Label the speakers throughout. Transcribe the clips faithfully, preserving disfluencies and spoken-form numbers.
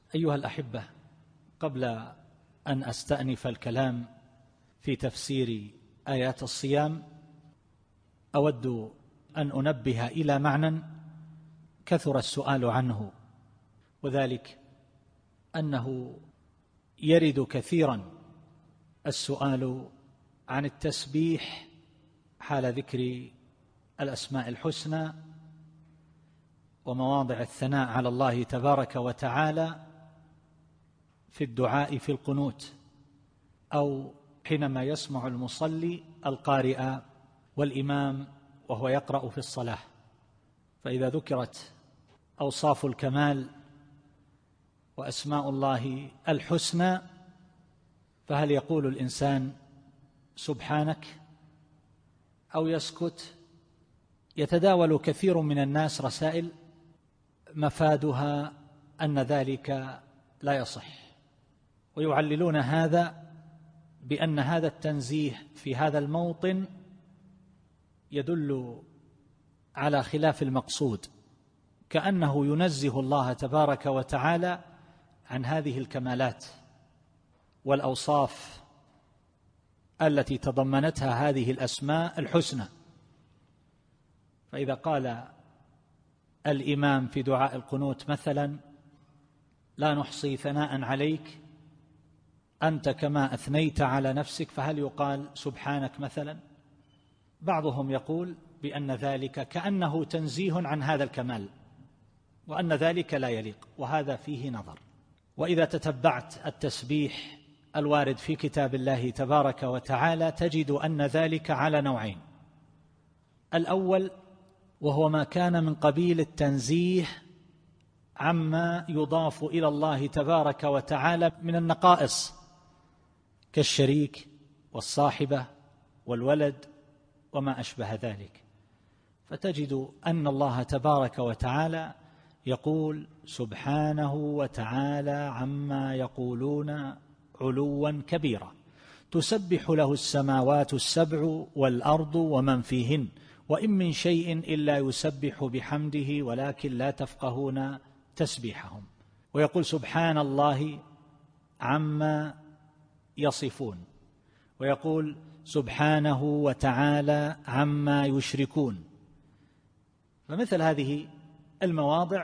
Speaker 1: أيها الأحبة، قبل أن أستأنف الكلام في تفسير آيات الصيام أود أن أنبه إلى معنى كثر السؤال عنه، وذلك أنه يرد كثيرا السؤال عن التسبيح حال ذكر الأسماء الحسنى ومواضع الثناء على الله تبارك وتعالى في الدعاء في القنوت، أو حينما يسمع المصلي القارئ والإمام وهو يقرأ في الصلاة. فإذا ذكرت أوصاف الكمال وأسماء الله الحسنى فهل يقول الإنسان سبحانك أو يسكت؟ يتداول كثير من الناس رسائل مفادها أن ذلك لا يصح، ويعللون هذا بأن هذا التنزيه في هذا الموطن يدل على خلاف المقصود، كأنه ينزه الله تبارك وتعالى عن هذه الكمالات والأوصاف التي تضمنتها هذه الأسماء الحسنى. فإذا قال الإمام في دعاء القنوت مثلا: لا نحصي ثناء عليك أنت كما أثنيت على نفسك، فهل يقال سبحانك مثلا؟ بعضهم يقول بأن ذلك كأنه تنزيه عن هذا الكمال، وأن ذلك لا يليق، وهذا فيه نظر. وإذا تتبعت التسبيح الوارد في كتاب الله تبارك وتعالى تجد أن ذلك على نوعين: الأول وهو ما كان من قبيل التنزيه عما يضاف إلى الله تبارك وتعالى من النقائص كالشريك والصاحبة والولد وما أشبه ذلك، فتجد أن الله تبارك وتعالى يقول سبحانه وتعالى عما يقولون علوا كبيرا، تسبح له السماوات السبع والأرض ومن فيهن وإن من شيء إلا يسبح بحمده ولكن لا تفقهون تسبيحهم. ويقول سبحان الله عما يصفون، ويقول سبحانه وتعالى عما يشركون. فمثل هذه المواضع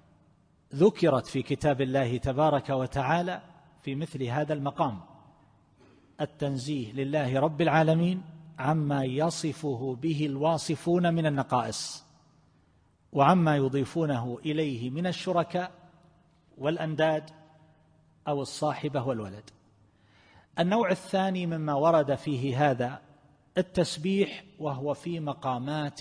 Speaker 1: ذكرت في كتاب الله تبارك وتعالى في مثل هذا المقام، التنزيه لله رب العالمين عما يصفه به الواصفون من النقائص وعما يضيفونه إليه من الشركاء والأنداد أو الصاحبة والولد. النوع الثاني مما ورد فيه هذا التسبيح وهو في مقامات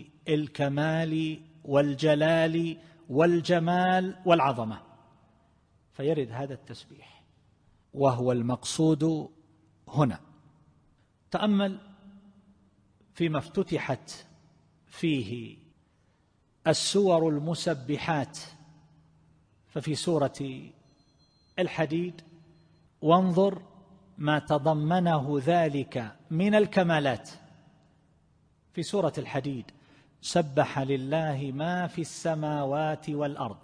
Speaker 1: الكمال والجلال والجمال والعظمة، فيرد هذا التسبيح وهو المقصود هنا. تأمل فيما افتتحت فيه السور المسبحات، ففي سورة الحديد وانظر ما تضمنه ذلك من الكمالات. في سورة الحديد: سبح لله ما في السماوات والأرض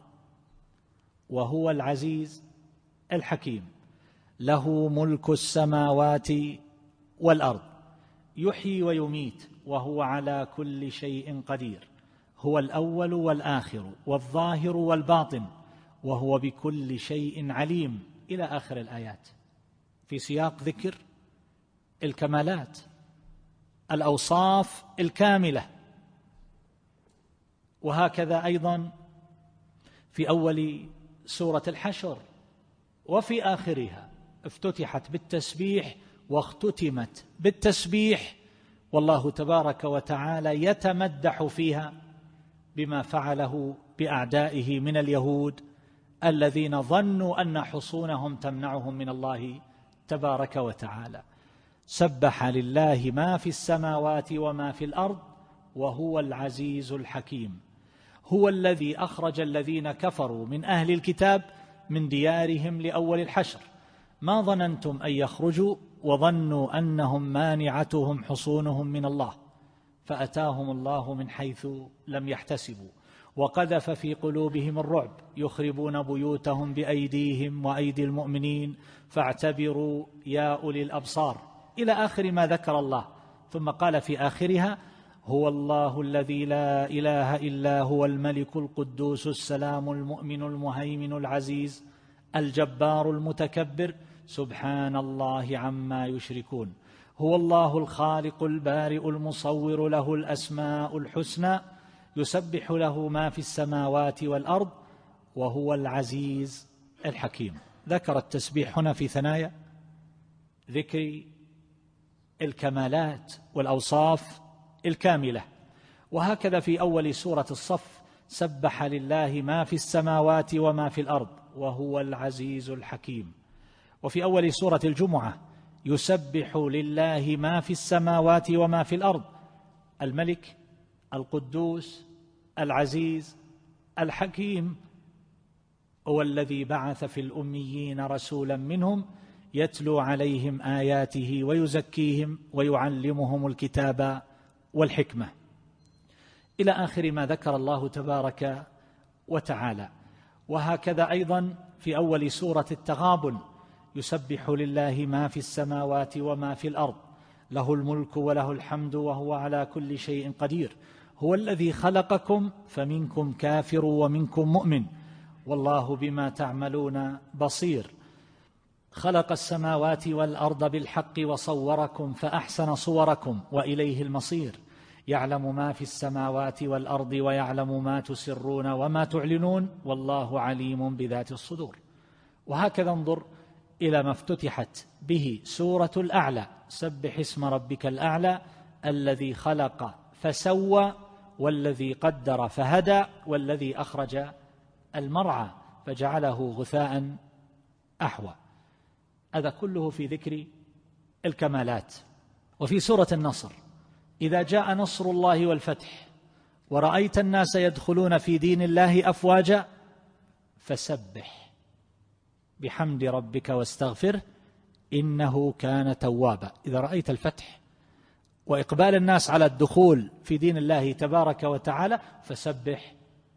Speaker 1: وهو العزيز الحكيم، له ملك السماوات والأرض، يحيي ويميت وهو على كل شيء قدير، هو الأول والآخر والظاهر والباطن وهو بكل شيء عليم، إلى آخر الآيات، في سياق ذكر الكمالات، الأوصاف الكاملة. وهكذا أيضا في أول سورة الحشر وفي آخرها افتتحت بالتسبيح واختتمت بالتسبيح، والله تبارك وتعالى يتمدح فيها بما فعله بأعدائه من اليهود الذين ظنوا أن حصونهم تمنعهم من الله تبارك وتعالى. سبح لله ما في السماوات وما في الأرض وهو العزيز الحكيم، هو الذي أخرج الذين كفروا من أهل الكتاب من ديارهم لأول الحشر، ما ظننتم أن يخرجوا وظنوا أنهم مانعتهم حصونهم من الله فأتاهم الله من حيث لم يحتسبوا، وقذف في قلوبهم الرعب يخربون بيوتهم بأيديهم وأيدي المؤمنين فاعتبروا يا أولي الأبصار، إلى آخر ما ذكر الله. ثم قال في آخرها: هو الله الذي لا إله إلا هو الملك القدوس السلام المؤمن المهيمن العزيز الجبار المتكبر سبحان الله عما يشركون. هو الله الخالق البارئ المصور له الأسماء الحسنى يسبح له ما في السماوات والأرض وهو العزيز الحكيم. ذكر التسبيح هنا في ثنايا ذكر الكمالات والأوصاف الكاملة، وهكذا في أول سورة الصف: سبح لله ما في السماوات وما في الأرض وهو العزيز الحكيم. وفي أول سورة الجمعة: يسبح لله ما في السماوات وما في الأرض الملك القدوس العزيز الحكيم، هو الذي بعث في الأميين رسولا منهم يتلو عليهم آياته ويزكيهم ويعلمهم الكتاب والحكمة، إلى آخر ما ذكر الله تبارك وتعالى. وهكذا أيضا في أول سورة التغابن: يسبح لله ما في السماوات وما في الأرض له الملك وله الحمد وهو على كل شيء قدير هو الذي خلقكم فمنكم كافر ومنكم مؤمن والله بما تعملون بصير. خلق السماوات والأرض بالحق وصوركم فأحسن صوركم وإليه المصير. يعلم ما في السماوات والأرض ويعلم ما تسرون وما تعلنون والله عليم بذات الصدور. وهكذا انظر إلى ما افتتحت به سورة الأعلى: سبح اسم ربك الأعلى الذي خلق فسوى والذي قدر فهدى والذي أخرج المرعى فجعله غثاء أحوى. هذا كله في ذكر الكمالات. وفي سورة النصر: إذا جاء نصر الله والفتح ورأيت الناس يدخلون في دين الله أفواجا فسبح بحمد ربك واستغفره إنه كان توابا. إذا رأيت الفتح وإقبال الناس على الدخول في دين الله تبارك وتعالى فسبح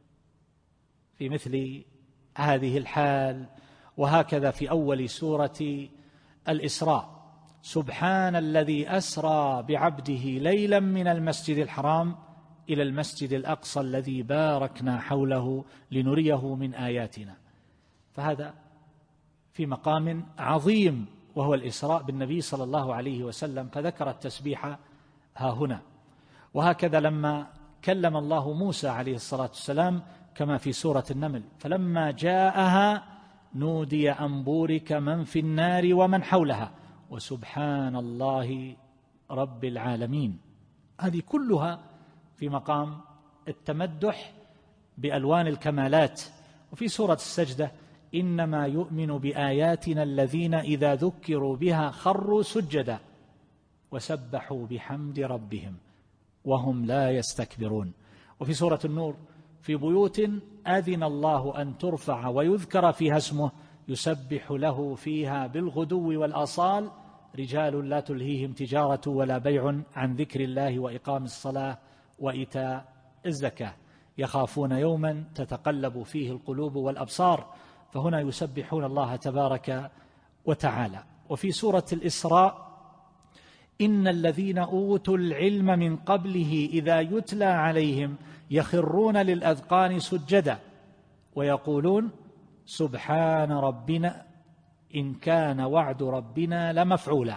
Speaker 1: في مثل هذه الحال. وهكذا في أول سورة الإسراء: سبحان الذي أسرى بعبده ليلا من المسجد الحرام إلى المسجد الأقصى الذي باركنا حوله لنريه من آياتنا. فهذا في مقام عظيم وهو الإسراء بالنبي صلى الله عليه وسلم، فذكر التسبيح ها هنا. وهكذا لما كلم الله موسى عليه الصلاة والسلام كما في سورة النمل: فلما جاءها نودي أن بورك من في النار ومن حولها وسبحان الله رب العالمين. هذه كلها في مقام التمدح بألوان الكمالات. وفي سورة السجدة: إنما يؤمن بآياتنا الذين إذا ذكروا بها خروا سجدا وسبحوا بحمد ربهم وهم لا يستكبرون. وفي سورة النور: في بيوت أذن الله أن ترفع ويذكر فيها اسمه يسبح له فيها بالغدو والآصال رجال لا تلهيهم تجارة ولا بيع عن ذكر الله وإقام الصلاة وإيتاء الزكاة يخافون يوما تتقلب فيه القلوب والأبصار. فهنا يسبحون الله تبارك وتعالى. وفي سورة الإسراء: إن الذين أوتوا العلم من قبله إذا يتلى عليهم يخرون للأذقان سجدا ويقولون سبحان ربنا إن كان وعد ربنا لمفعولا.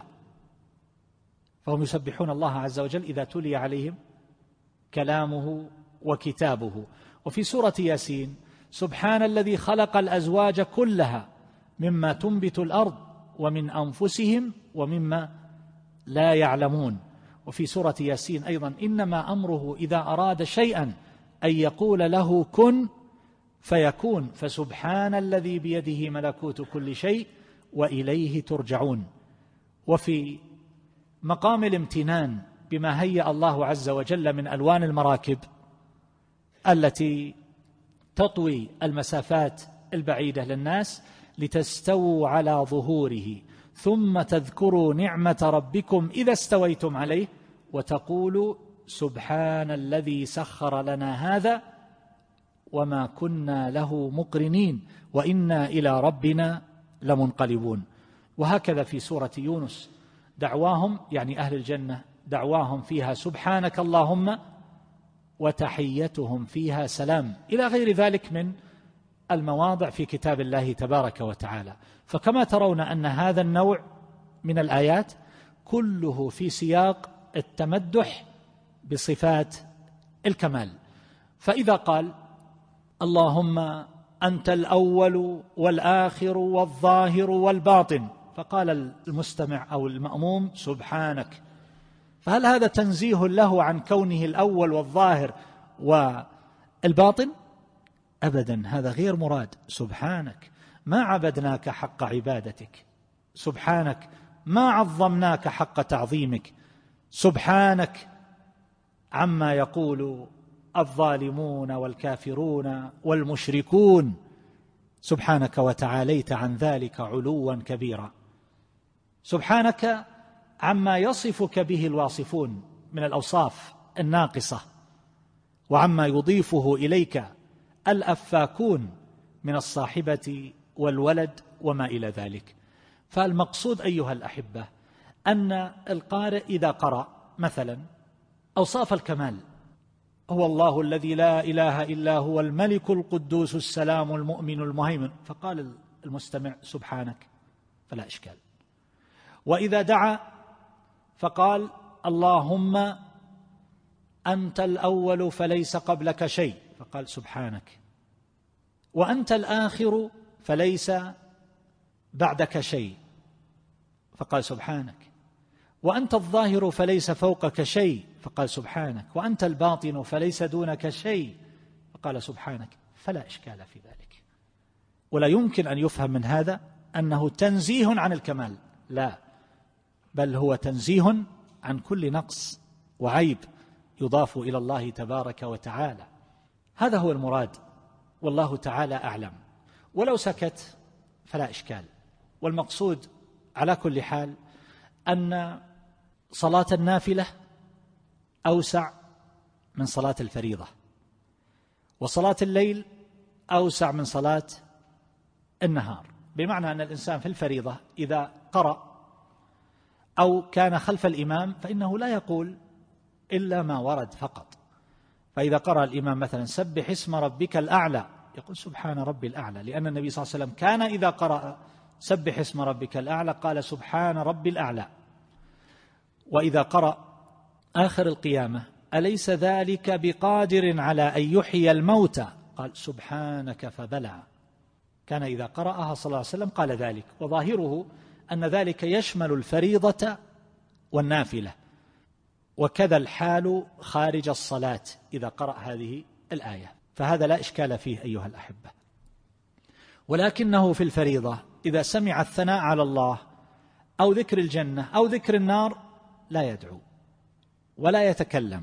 Speaker 1: فهم يسبحون الله عز وجل إذا تلي عليهم كلامه وكتابه. وفي سورة ياسين: سبحان الذي خلق الأزواج كلها مما تنبت الأرض ومن أنفسهم ومما لا يعلمون. وفي سورة ياسين أيضا: إنما أمره إذا أراد شيئا أن يقول له كن فيكون فسبحان الذي بيده ملكوت كل شيء وإليه ترجعون. وفي مقام الامتنان بما هيأ الله عز وجل من ألوان المراكب التي تطوي المسافات البعيدة للناس لتستووا على ظهوره ثم تذكروا نعمة ربكم إذا استويتم عليه وتقولوا سبحان الذي سخر لنا هذا وما كنا له مقرنين وإنا إلى ربنا لمنقلبون. وهكذا في سورة يونس دعواهم، يعني أهل الجنة، دعواهم فيها سبحانك اللهم وتحيتهم فيها سلام، إلى غير ذلك من المواضع في كتاب الله تبارك وتعالى. فكما ترون أن هذا النوع من الآيات كله في سياق التمدح بصفات الكمال. فإذا قال اللهم أنت الأول والآخر والظاهر والباطن، فقال المستمع أو المأموم سبحانك، فهل هذا تنزيه له عن كونه الأول والظاهر والباطن؟ أبدا، هذا غير مراد. سبحانك ما عبدناك حق عبادتك، سبحانك ما عظمناك حق تعظيمك، سبحانك عما يقول الظالمون والكافرون والمشركون، سبحانك وتعاليت عن ذلك علوا كبيرا، سبحانك عما يصفك به الواصفون من الأوصاف الناقصة وعما يضيفه إليك الأفاكون من الصاحبة والولد وما إلى ذلك. فالمقصود أيها الأحبة أن القارئ إذا قرأ مثلا أوصاف الكمال، هو الله الذي لا إله إلا هو الملك القدوس السلام المؤمن المهيمن، فقال المستمع سبحانك فلا إشكال. وإذا دعا فقال اللهم أنت الأول فليس قبلك شيء، فقال سبحانك، وأنت الآخر فليس بعدك شيء، فقال سبحانك، وأنت الظاهر فليس فوقك شيء، فقال سبحانك، وأنت الباطن فليس دونك شيء، فقال سبحانك، فلا إشكال في ذلك. ولا يمكن أن يفهم من هذا أنه تنزيه عن الكمال، لا، بل هو تنزيه عن كل نقص وعيب يضاف إلى الله تبارك وتعالى. هذا هو المراد، والله تعالى أعلم. ولو سكت فلا إشكال. والمقصود على كل حال أن صلاة النافلة أوسع من صلاة الفريضة، وصلاة الليل أوسع من صلاة النهار، بمعنى أن الإنسان في الفريضة إذا قرأ أو كان خلف الإمام فإنه لا يقول إلا ما ورد فقط. فإذا قرأ الإمام مثلا سبح اسم ربك الأعلى يقول سبحان ربي الأعلى، لأن النبي صلى الله عليه وسلم كان إذا قرأ سبح اسم ربك الأعلى قال سبحان ربي الأعلى. وإذا قرأ آخر القيامة أليس ذلك بقادر على أن يحيي الموتى قال سبحانك فبلى. كان إذا قرأها صلى الله عليه وسلم قال ذلك، وظاهره أن ذلك يشمل الفريضة والنافلة، وكذا الحال خارج الصلاة إذا قرأ هذه الآية، فهذا لا إشكال فيه أيها الأحبة. ولكنه في الفريضة إذا سمع الثناء على الله أو ذكر الجنة أو ذكر النار لا يدعو ولا يتكلم.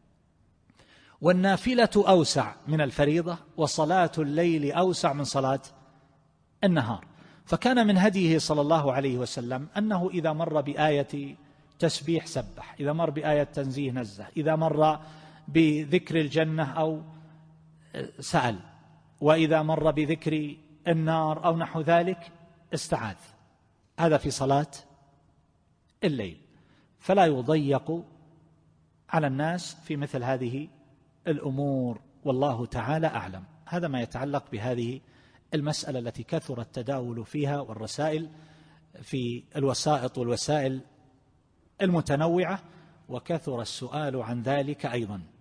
Speaker 1: والنافلة أوسع من الفريضة، وصلاة الليل أوسع من صلاة النهار. فكان من هديه صلى الله عليه وسلم أنه إذا مر بآية تسبيح سبح، إذا مر بآية تنزيه نزه، إذا مر بذكر الجنة أو سأل، وإذا مر بذكر النار أو نحو ذلك استعاذ. هذا في صلاة الليل، فلا يضيق على الناس في مثل هذه الأمور، والله تعالى أعلم. هذا ما يتعلق بهذه المسألة التي كثر التداول فيها والرسائل في الوسائط والوسائل المتنوعة، وكثر السؤال عن ذلك أيضا.